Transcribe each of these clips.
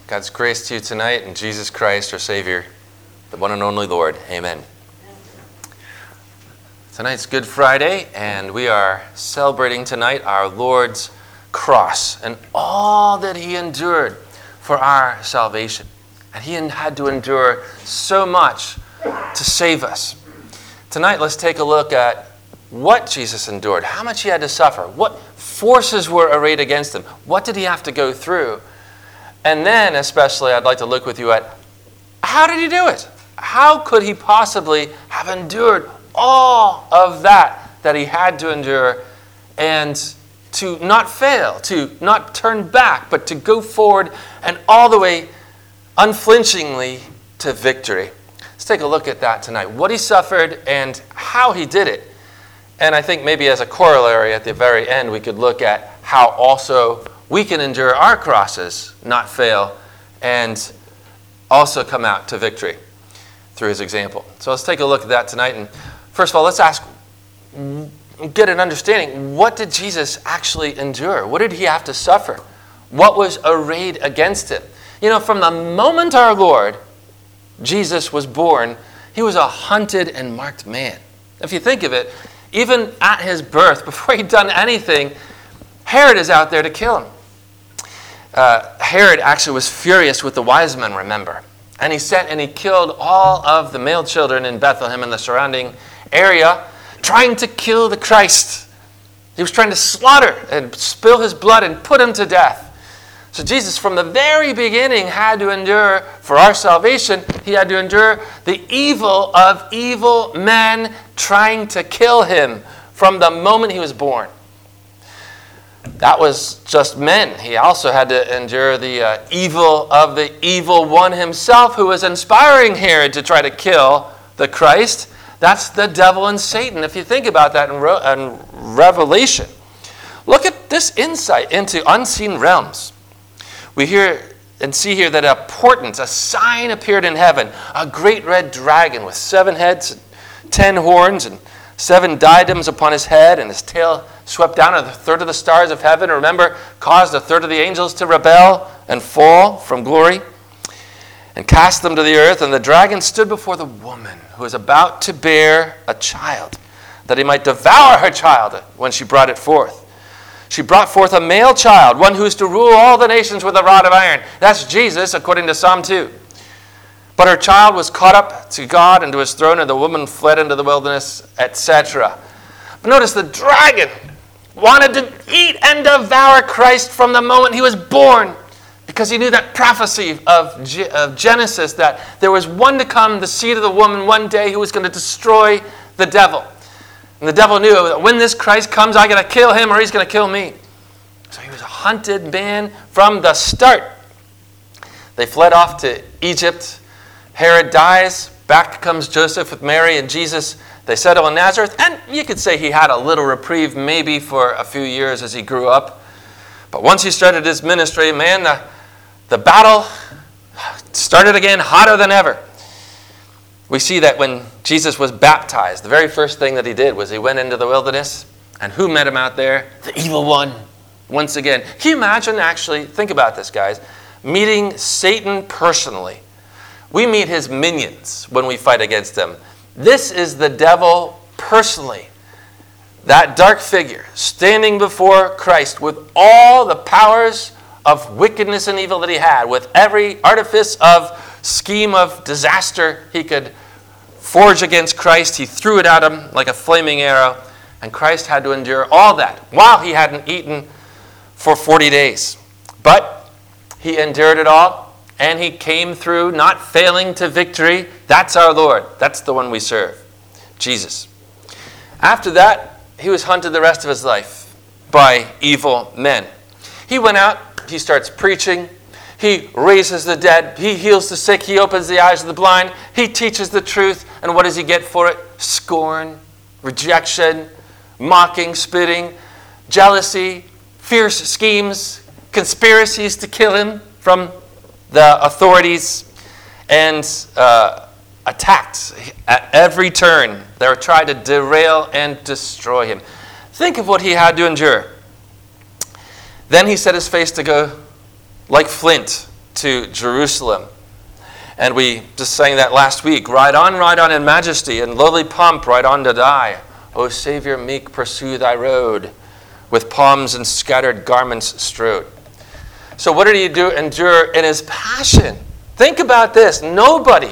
God's grace to you tonight in Jesus Christ, our Savior, the one and only Lord. Amen. Tonight's Good Friday, and we are celebrating tonight our Lord's cross and all that He endured for our salvation. And He had to endure so much to save us. Tonight, let's take a look at what Jesus endured, how much He had to suffer, what forces were arrayed against Him, what did He have to go through. And then, especially, I'd like to look with you at how did He do it? How could He possibly have endured all of that He had to endure, and to not fail, to not turn back, but to go forward and all the way unflinchingly to victory? Let's take a look at that tonight. What He suffered and how He did it. And I think maybe as a corollary at the very end, we could look at how also we can endure our crosses, not fail, and also come out to victory through His example. So let's take a look at that tonight. And first of all, let's get an understanding. What did Jesus actually endure? What did He have to suffer? What was arrayed against Him? You know, from the moment our Lord, Jesus, was born, He was a hunted and marked man. If you think of it, even at His birth, before He'd done anything, Herod is out there to kill Him. Herod actually was furious with the wise men, remember. And he sent and he killed all of the male children in Bethlehem and the surrounding area, trying to kill the Christ. He was trying to slaughter and spill His blood and put Him to death. So Jesus, from the very beginning, had to endure, for our salvation, He had to endure the evil of evil men trying to kill Him from the moment He was born. That was just men. He also had to endure the evil of the evil one himself, who was inspiring Herod to try to kill the Christ. That's the devil and Satan, if you think about that in Revelation. Look at this insight into unseen realms. We hear and see here that a portent, a sign appeared in heaven, a great red dragon with 7 heads, 10 horns, and 7 diadems upon his head, and his tail swept down a third of the stars of heaven. Remember, caused a third of the angels to rebel and fall from glory, and cast them to the earth. And the dragon stood before the woman who was about to bear a child, that he might devour her child when she brought it forth. She brought forth a male child, one who is to rule all the nations with a rod of iron. That's Jesus, according to Psalm 2. But her child was caught up to God and to His throne, and the woman fled into the wilderness, etc. But notice the dragon wanted to eat and devour Christ from the moment He was born, because he knew that prophecy of Genesis, that there was one to come, the seed of the woman, one day, who was going to destroy the devil. And the devil knew that when this Christ comes, I got to kill him or he's going to kill me. So he was a hunted man from the start. They fled off to Egypt. Herod dies. Back comes Joseph with Mary and Jesus. They settle in Nazareth. And you could say he had a little reprieve maybe for a few years as he grew up. But once he started his ministry, man, the battle started again, hotter than ever. We see that when Jesus was baptized, the very first thing that He did was He went into the wilderness. And who met Him out there? The evil one. Once again. Can you imagine, actually, think about this, guys, meeting Satan personally? We meet his minions when we fight against him. This is the devil personally. That dark figure standing before Christ with all the powers of wickedness and evil that he had, with every artifice of scheme of disaster he could forge against Christ. He threw it at him like a flaming arrow, and Christ had to endure all that while he hadn't eaten for 40 days. But he endured it all, and he came through, not failing to victory. That's our Lord. That's the one we serve, Jesus. After that, he was hunted the rest of his life by evil men. He went out, he starts preaching, he raises the dead, he heals the sick, he opens the eyes of the blind, he teaches the truth, and what does he get for it? Scorn, rejection, mocking, spitting, jealousy, fierce schemes, conspiracies to kill him from the authorities, and attacked at every turn. They were trying to derail and destroy him. Think of what he had to endure. Then he set his face to go like flint to Jerusalem. And we just sang that last week. Ride on in majesty, and lowly pomp, ride on to die. O Savior meek, pursue thy road, with palms and scattered garments strewed. So what did he endure in his passion? Think about this. Nobody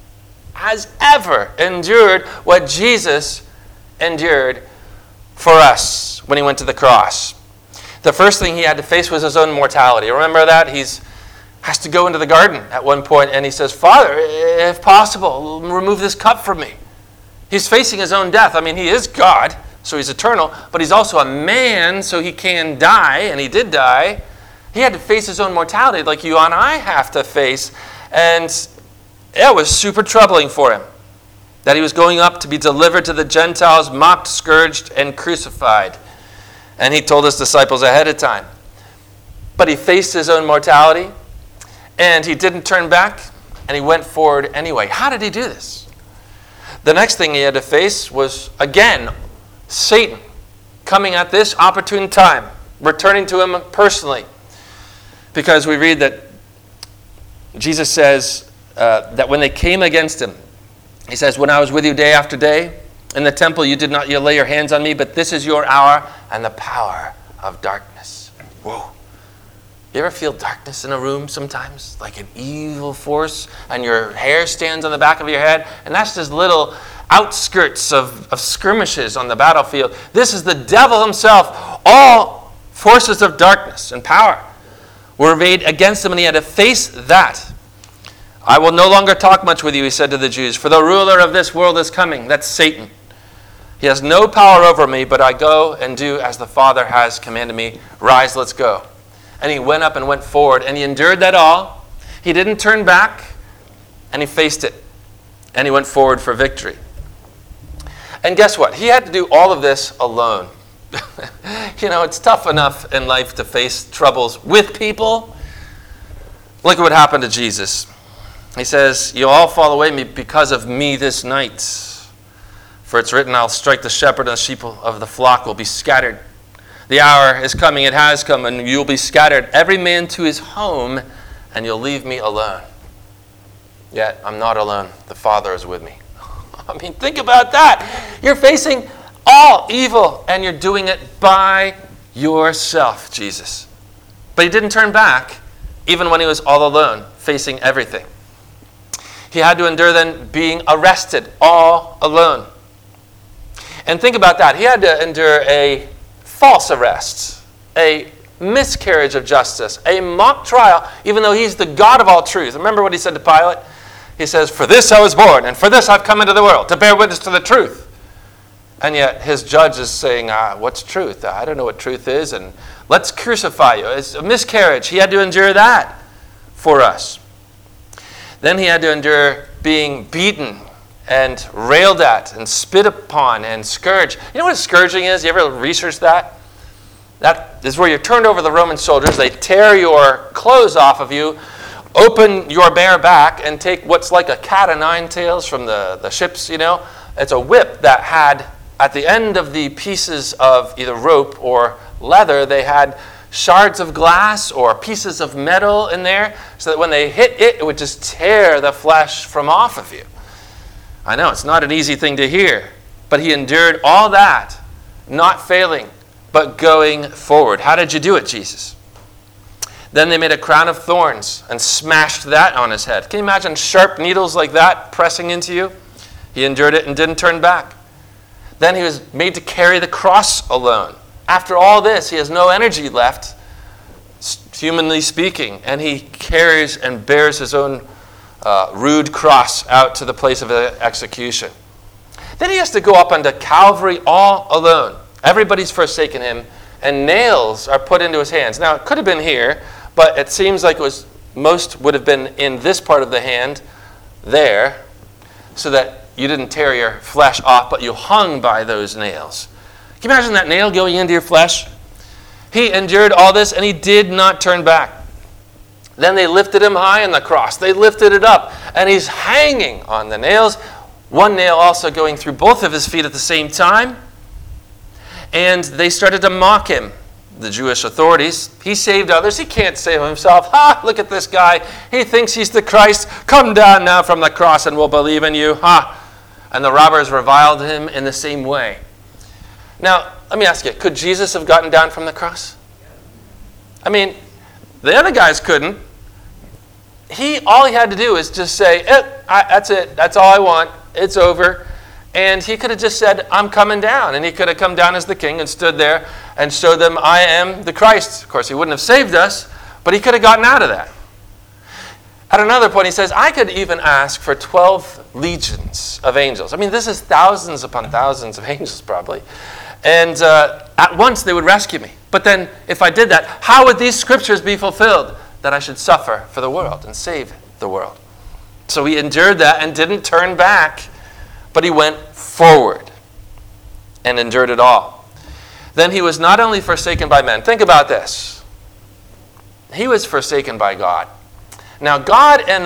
has ever endured what Jesus endured for us when he went to the cross. The first thing he had to face was his own mortality. Remember that? He has to go into the garden at one point, and he says, Father, if possible, remove this cup from me. He's facing his own death. I mean, he is God, so he's eternal, but he's also a man, so he can die, and he did die. He had to face his own mortality like you and I have to face, and it was super troubling for him that he was going up to be delivered to the Gentiles, mocked, scourged, and crucified. And he told his disciples ahead of time. But he faced his own mortality, and he didn't turn back, and he went forward anyway. How did he do this? The next thing he had to face was, again, Satan coming at this opportune time, returning to him personally. Because we read that Jesus says that when they came against him, he says, when I was with you day after day in the temple, you did not lay your hands on me, but this is your hour and the power of darkness. Whoa. You ever feel darkness in a room sometimes? Like an evil force, and your hair stands on the back of your head? And that's just little outskirts of skirmishes on the battlefield. This is the devil himself. All forces of darkness and power were arrayed against him, and he had to face that. I will no longer talk much with you, he said to the Jews, for the ruler of this world is coming. That's Satan. He has no power over me, but I go and do as the Father has commanded me. Rise, let's go. And he went up and went forward, and he endured that all. He didn't turn back, and he faced it. And he went forward for victory. And guess what? He had to do all of this alone. You know, it's tough enough in life to face troubles with people. Look at what happened to Jesus. He says, you'll all fall away because of me this night. For it's written, I'll strike the shepherd, and the sheep of the flock will be scattered. The hour is coming, it has come, and you'll be scattered, every man to his home, and you'll leave me alone. Yet I'm not alone. The Father is with me. I mean, think about that. You're facing all evil, and you're doing it by yourself, Jesus. But he didn't turn back, even when he was all alone, facing everything. He had to endure then being arrested all alone. And think about that. He had to endure a false arrest, a miscarriage of justice, a mock trial, even though he's the God of all truth. Remember what he said to Pilate? He says, for this I was born, and for this I've come into the world, to bear witness to the truth. And yet his judge is saying, what's truth? I don't know what truth is, and let's crucify you. It's a miscarriage. He had to endure that for us. Then he had to endure being beaten and railed at and spit upon and scourged. You know what a scourging is? You ever research that? That is where you're turned over the Roman soldiers. They tear your clothes off of you, open your bare back, and take what's like a cat o' nine tails from the ships, you know. It's a whip that had, at the end of the pieces of either rope or leather, they had shards of glass or pieces of metal in there, so that when they hit it, it would just tear the flesh from off of you. I know, it's not an easy thing to hear, but he endured all that, not failing, but going forward. How did you do it, Jesus? Then they made a crown of thorns and smashed that on his head. Can you imagine sharp needles like that pressing into you? He endured it and didn't turn back. Then he was made to carry the cross alone. After all this, he has no energy left, humanly speaking, and he carries and bears his own rude cross out to the place of execution. Then he has to go up onto Calvary all alone. Everybody's forsaken him, and nails are put into his hands. Now, it could have been here, but it seems like most would have been in this part of the hand, there, so that you didn't tear your flesh off, but you hung by those nails. Can you imagine that nail going into your flesh? He endured all this, and he did not turn back. Then they lifted him high on the cross. They lifted it up, and he's hanging on the nails, one nail also going through both of his feet at the same time. And they started to mock him. the Jewish authorities. He saved others. He can't save himself. Ha! Look at this guy. He thinks he's the Christ. Come down now from the cross and we'll believe in you. Ha! And the robbers reviled him in the same way. Now, let me ask you, could Jesus have gotten down from the cross? I mean, the other guys couldn't. All he had to do is just say, that's it. That's all I want. It's over. And he could have just said, I'm coming down. And he could have come down as the king and stood there and showed them, I am the Christ. Of course, he wouldn't have saved us, but he could have gotten out of that. At another point, he says, I could even ask for 12 legions of angels. I mean, this is thousands upon thousands of angels, probably. And at once, they would rescue me. But then, if I did that, how would these scriptures be fulfilled? That I should suffer for the world and save the world. So he endured that and didn't turn back. But he went forward and endured it all. Then he was not only forsaken by men. Think about this. He was forsaken by God. Now, God the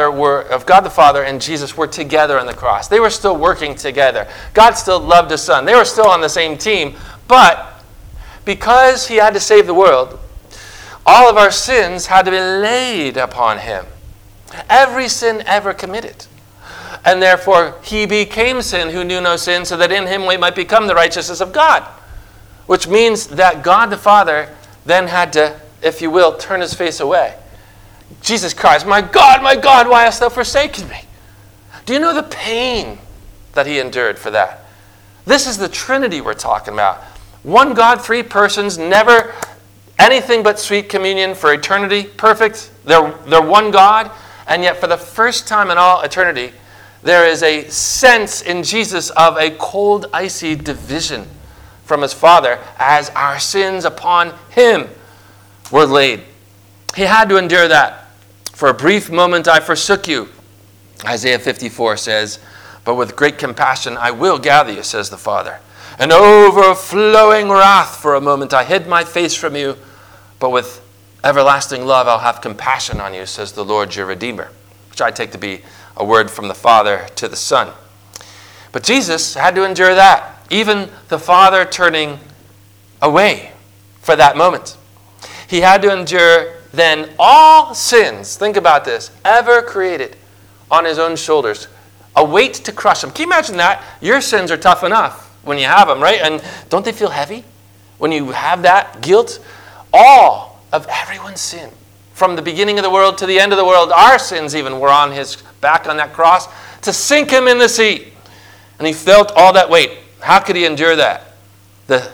Father and Jesus were together on the cross. They were still working together. God still loved his Son. They were still on the same team. But because he had to save the world, all of our sins had to be laid upon him. Every sin ever committed. And therefore, he became sin who knew no sin, so that in him we might become the righteousness of God. Which means that God the Father then had to, if you will, turn his face away. Jesus cries, my God, why hast thou forsaken me? Do you know the pain that he endured for that? This is the Trinity we're talking about. One God, three persons, never anything but sweet communion for eternity, perfect. They're one God, and yet for the first time in all eternity, there is a sense in Jesus of a cold, icy division from his Father as our sins upon him were laid. He had to endure that. For a brief moment I forsook you, Isaiah 54 says, but with great compassion I will gather you, says the Father. In overflowing wrath for a moment I hid my face from you, but with everlasting love I'll have compassion on you, says the Lord your Redeemer, which I take to be a word from the Father to the Son. But Jesus had to endure that, even the Father turning away for that moment. He had to endure then all sins, think about this, ever created on his own shoulders. A weight to crush him. Can you imagine that? Your sins are tough enough when you have them, right? And don't they feel heavy when you have that guilt? All of everyone's sin, from the beginning of the world to the end of the world, our sins even were on his back on that cross to sink him in the sea. And he felt all that weight. How could he endure that? The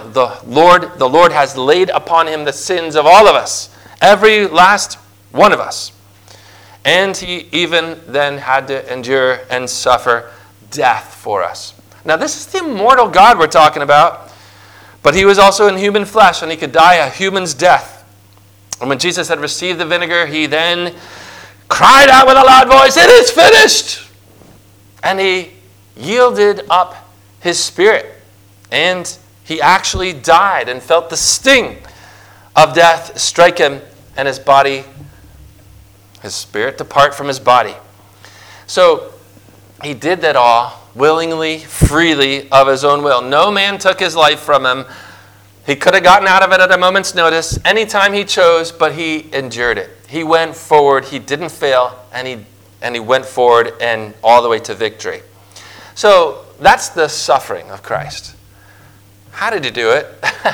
Lord has laid upon him the sins of all of us, every last one of us. And he even then had to endure and suffer death for us. Now, this is the immortal God we're talking about. But he was also in human flesh, and he could die a human's death. And when Jesus had received the vinegar, he then cried out with a loud voice, "It is finished!" And he yielded up his spirit. And he actually died and felt the sting of death strike him, and his body, his spirit depart from his body. So he did that all willingly, freely, of his own will. No man took his life from him. He could have gotten out of it at a moment's notice, anytime he chose, but he endured it. He went forward, he didn't fail, and he went forward and all the way to victory. So that's the suffering of Christ. How did he do it?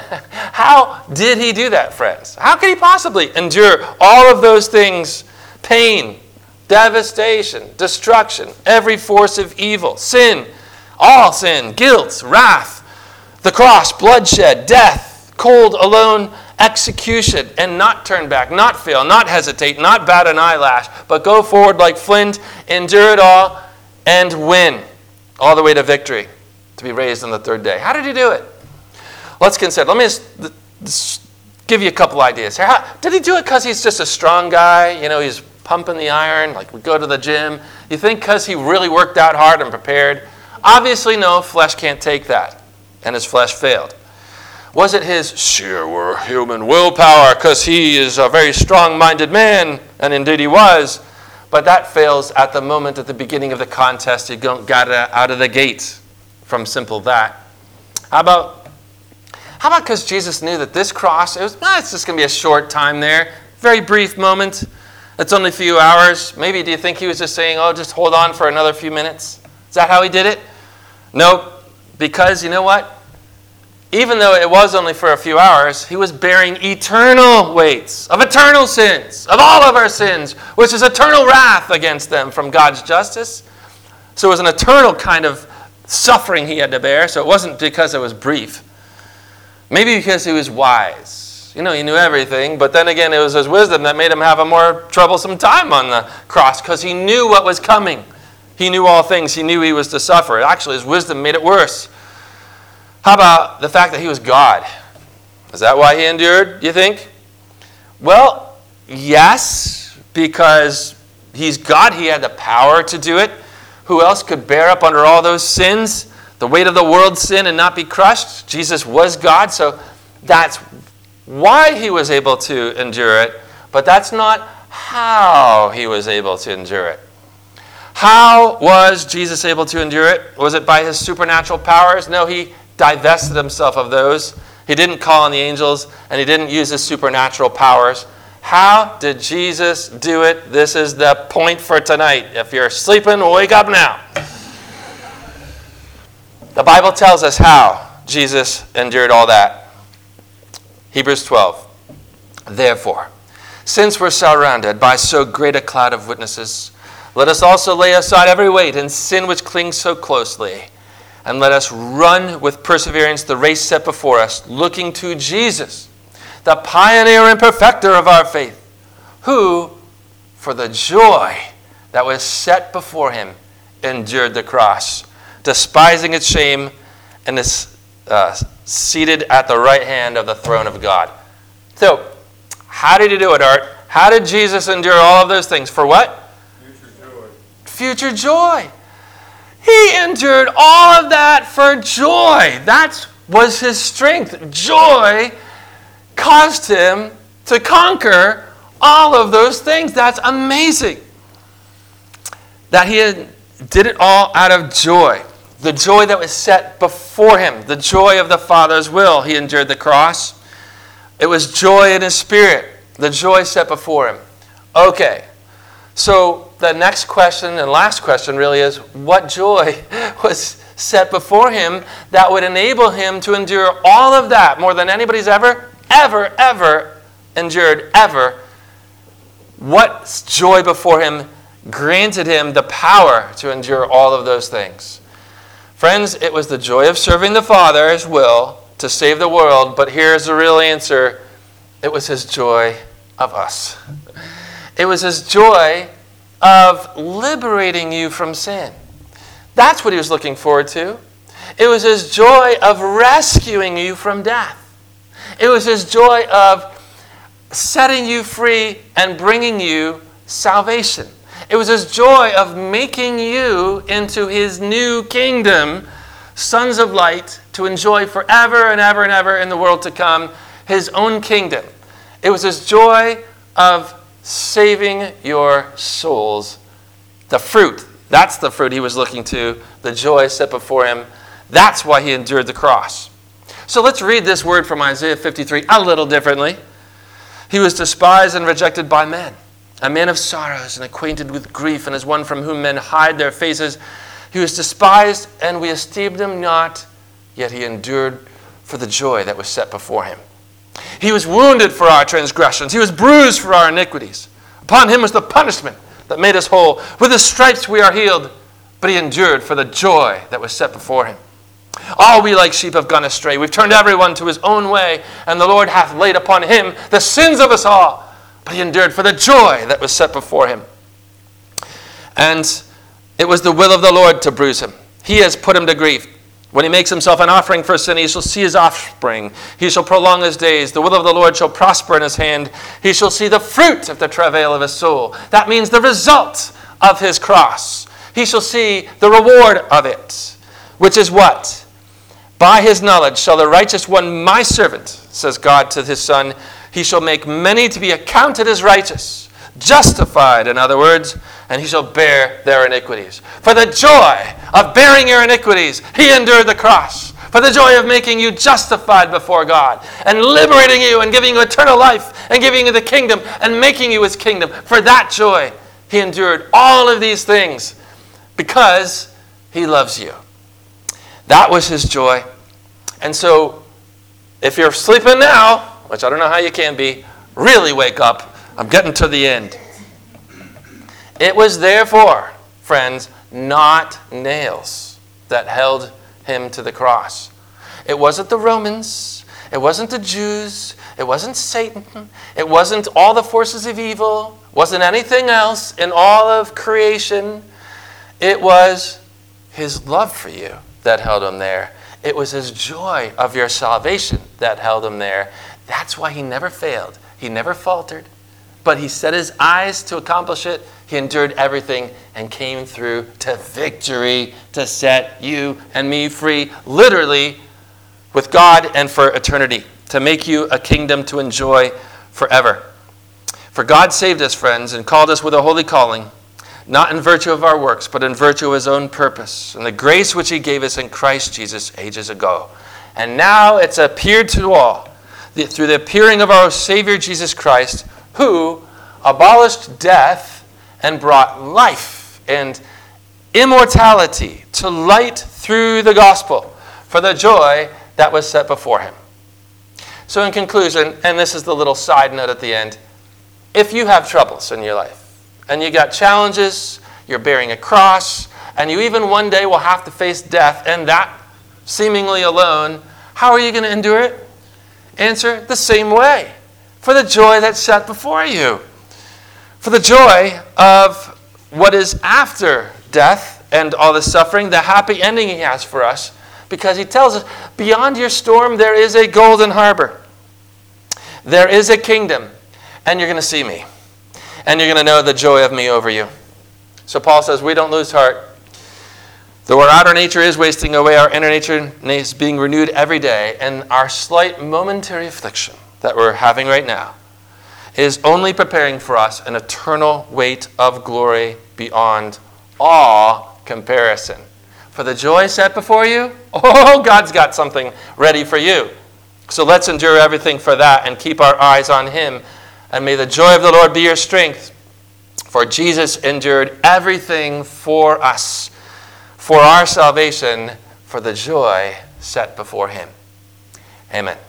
How did he do that, friends? How could he possibly endure all of those things? Pain, devastation, destruction, every force of evil, sin, all sin, guilt, wrath, the cross, bloodshed, death, cold, alone, execution, and not turn back, not fail, not hesitate, not bat an eyelash, but go forward like flint, endure it all, and win all the way to victory, to be raised on the third day. How did he do it? Let's consider. Let me just give you a couple ideas here. Did he do it because he's just a strong guy? You know, he's pumping the iron, like we go to the gym. You think because he really worked out hard and prepared? Obviously, no. Flesh can't take that. And his flesh failed. Was it his sheer human willpower because he is a very strong-minded man? And indeed he was. But that fails at the moment at the beginning of the contest. You don't get out of the gate from simple that. How about How about because Jesus knew that this cross, it's just going to be a short time there, very brief moment. It's only a few hours. Maybe do you think he was just saying, oh, just hold on for another few minutes? Is that how he did it? Nope. Because you know what? Even though it was only for a few hours, he was bearing eternal weights of eternal sins, of all of our sins, which is eternal wrath against them from God's justice. So it was an eternal kind of suffering he had to bear. So it wasn't because it was brief. Maybe because he was wise. He knew everything, but then again, it was his wisdom that made him have a more troublesome time on the cross because he knew what was coming. He knew all things. He knew he was to suffer. Actually, his wisdom made it worse. How about the fact that he was God? Is that why he endured, do you think? Well, yes, because he's God. He had the power to do it. Who else could bear up under all those sins? The weight of the world's sin and not be crushed? Jesus was God, so that's why he was able to endure it, but that's not how he was able to endure it. How was Jesus able to endure it? Was it by his supernatural powers? No, he divested himself of those. He didn't call on the angels, and he didn't use his supernatural powers. How did Jesus do it? This is the point for tonight. If you're sleeping, wake up now. The Bible tells us how Jesus endured all that. Hebrews 12. Therefore, since we're surrounded by so great a cloud of witnesses, let us also lay aside every weight and sin which clings so closely, and let us run with perseverance the race set before us, looking to Jesus, the pioneer and perfecter of our faith, who, for the joy that was set before him, endured the cross, despising its shame, and is seated at the right hand of the throne of God. So, how did he do it, Art? How did Jesus endure all of those things? For what? Future joy. Future joy. He endured all of that for joy. That was his strength. Joy caused him to conquer all of those things. That's amazing. That he did it all out of joy. The joy that was set before him. The joy of the Father's will. He endured the cross. It was joy in his spirit. The joy set before him. Okay. So the next question and last question really is, what joy was set before him that would enable him to endure all of that more than anybody's ever endured, ever? What joy before him granted him the power to endure all of those things? Friends, it was the joy of serving the Father's will to save the world, but here's the real answer. It was his joy of us. It was his joy of liberating you from sin. That's what he was looking forward to. It was his joy of rescuing you from death. It was his joy of setting you free and bringing you salvation. It was his joy of making you into his new kingdom, sons of light, to enjoy forever and ever and ever in the world to come, his own kingdom. It was his joy of saving your souls. The fruit, that's the fruit he was looking to, the joy set before him. That's why he endured the cross. So let's read this word from Isaiah 53 a little differently. He was despised and rejected by men, a man of sorrows and acquainted with grief, and as one from whom men hide their faces. He was despised, and we esteemed him not, yet he endured for the joy that was set before him. He was wounded for our transgressions. He was bruised for our iniquities. Upon him was the punishment that made us whole. With his stripes we are healed, but he endured for the joy that was set before him. All we like sheep have gone astray. We've turned everyone to his own way, and the Lord hath laid upon him the sins of us all. But he endured for the joy that was set before him. And it was the will of the Lord to bruise him. He has put him to grief. When he makes himself an offering for sin, he shall see his offspring. He shall prolong his days. The will of the Lord shall prosper in his hand. He shall see the fruit of the travail of his soul. That means the result of his cross. He shall see the reward of it, which is what? By his knowledge shall the righteous one, my servant, says God to his Son, he shall make many to be accounted as righteous, justified, in other words, and he shall bear their iniquities. For the joy of bearing your iniquities, he endured the cross. For for the joy of making you justified before God, and liberating you and giving you eternal life, and giving you the kingdom and making you his kingdom. For that joy, he endured all of these things because he loves you. That was his joy. And so, if you're sleeping now, which I don't know how you can be, really wake up. I'm getting to the end. It was therefore, friends, not nails that held him to the cross. It wasn't the Romans. It wasn't the Jews. It wasn't Satan. It wasn't all the forces of evil. It wasn't anything else in all of creation. It was his love for you that held him there. It was his joy of your salvation that held him there. That's why he never failed. He never faltered. But he set his eyes to accomplish it. He endured everything and came through to victory to set you and me free, literally, with God and for eternity, to make you a kingdom to enjoy forever. For God saved us, friends, and called us with a holy calling, not in virtue of our works, but in virtue of his own purpose, and the grace which he gave us in Christ Jesus ages ago. And now it's appeared to all, through the appearing of our Savior Jesus Christ, who abolished death and brought life and immortality to light through the gospel for the joy that was set before him. So in conclusion, and this is the little side note at the end, if you have troubles in your life, and you got challenges, you're bearing a cross, and you even one day will have to face death, and that seemingly alone, how are you going to endure it? Answer, the same way. For the joy that's set before you. For the joy of what is after death and all the suffering, the happy ending he has for us. Because he tells us, beyond your storm, there is a golden harbor. There is a kingdom. And you're going to see me. And you're going to know the joy of me over you. So Paul says, we don't lose heart. Though our outer nature is wasting away, our inner nature is being renewed every day. And our slight momentary affliction that we're having right now is only preparing for us an eternal weight of glory beyond all comparison. For the joy set before you, oh, God's got something ready for you. So let's endure everything for that and keep our eyes on him. And may the joy of the Lord be your strength. For Jesus endured everything for us, for our salvation, for the joy set before him. Amen.